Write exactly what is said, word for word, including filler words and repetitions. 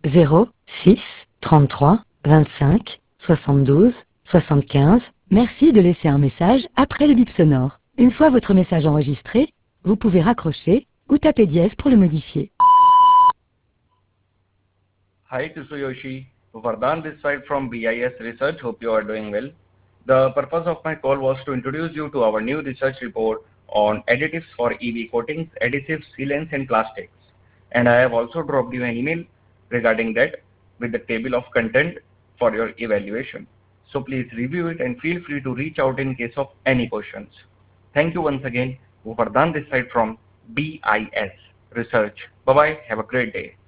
zéro six trente-trois vingt-cinq soixante-douze soixante-quinze. Merci de laisser un message après le bip sonore. Une fois votre message enregistré, vous pouvez raccrocher ou taper dièse pour le modifier. Hi Tsuyoshi, Vardhan this side from B I S Research. Hope you are doing well. The purpose of my call was to introduce you to our new research report on additives for E V coatings, adhesives, sealants and plastics. And I have also dropped you an email regarding that with the table of content for your evaluation. So please review it and feel free to reach out in case of any questions. Thank you once again. Vardhan this side from B I S Research. Bye bye. Have a great day.